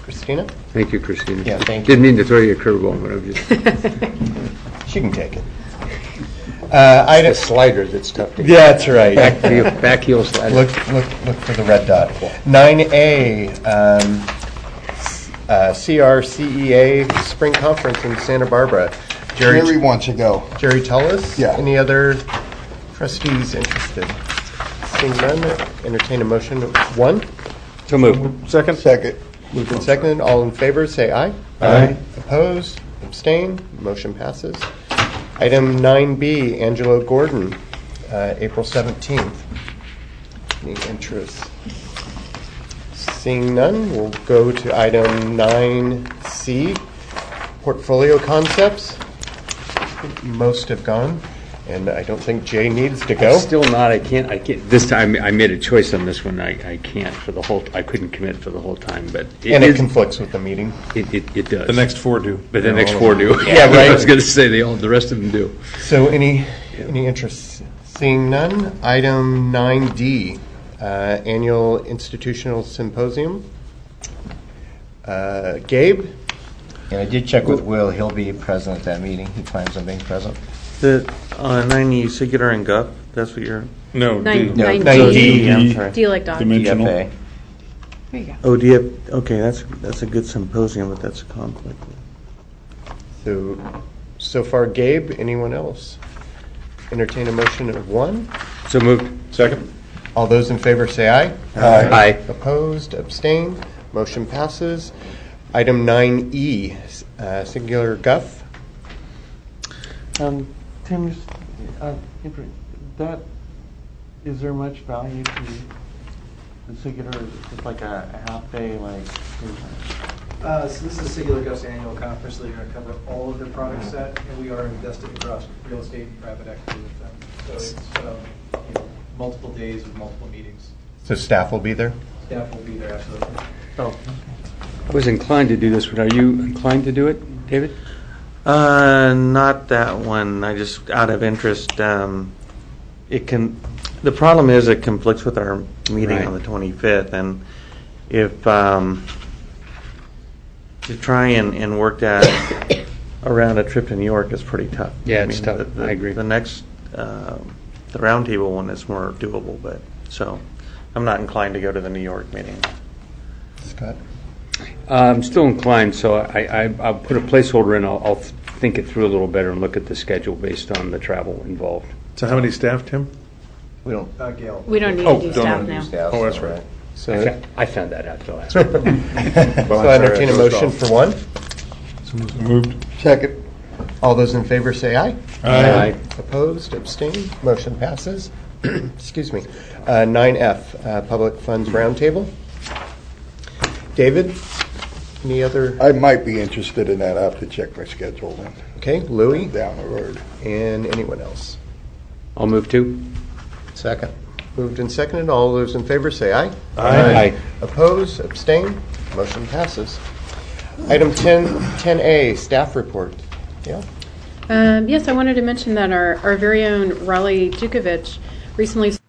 Christina? Thank you, Christina. Yeah, thank you. Didn't mean to throw you a curveball, but I'm just... She can take it. It's a slider that's tough to get. Yeah, that's right. Back heel slider. Look for the red dot. 9A, CRCEA Spring Conference in Santa Barbara. Jerry wants to go. Jerry Tullis? Yeah. Any other trustees interested? Seeing none, entertain a motion. 1? So moved. Second. Moved and seconded. All in favor, say aye. Aye. Opposed? Abstain? Motion passes. Item 9B, Angelo Gordon, April 17th. Any interest? Seeing none, we'll go to item 9C, Portfolio Concepts. I think most have gone, and I don't think Jay needs to go. Still not. I can't. This time I made a choice on this one. I can't for the whole. I couldn't commit for the whole time, but it conflicts with the meeting. It does. The next 4 do. But the next 4 do. Yeah, right. I was going to say the rest of them do. So any interest? Seeing none. Item 9D, Annual Institutional Symposium. Gabe? Yeah, I did check with Will. He'll be present at that meeting. He plans on being present. The 90 Singular and Guff, that's what you're... No, Nine- D. 9D. I'm sorry. D like dog. Dimensional. DFA. There you go. Oh, do you have, okay, that's a good symposium, but that's a conflict. So far, Gabe. Anyone else? Entertain a motion of 1. So moved. Second. All those in favor say aye. Aye. Opposed? Abstained? Motion passes. Item 9E, Singular Guff. Tim, is there much value to the Singular? Is it just like a half day, like? So this is Singular Guff's annual conference. They're going to cover all of their product set, and we are invested across real estate and private equity with them. So it's multiple days with multiple meetings. So staff will be there? Staff will be there, absolutely. Oh, I was inclined to do this, but are you inclined to do it, David? not that one. I just, out of interest, it can, the problem is it conflicts with our meeting Right. on the 25th, and if, to try and work that around a trip to New York is pretty tough. Yeah, it's tough. I agree. The next, the roundtable one is more doable, but, so, I'm not inclined to go to the New York meeting. Scott? I'm still inclined, so I'll put a placeholder in. I'll think it through a little better and look at the schedule based on the travel involved. So how many staff, Tim? We don't. Gail. We don't need Oh, to do don't staff need to now. do staff. Oh, that's right. So, I found that out the last week. so I entertain a motion for 1. Moved. Second. All those in favor say aye. Aye. Opposed? Abstained? Motion passes. Excuse me. 9F, Public Funds Roundtable. David, any other? I might be interested in that. I have to check my schedule then. Okay, Louis, Down the road. and anyone else? I'll move too. Second. Moved and seconded. All those in favor say aye. Aye. Opposed? Abstained? Motion passes. Item 10A, staff report. Yeah. Yes, I wanted to mention that our very own Raleigh Dukovic recently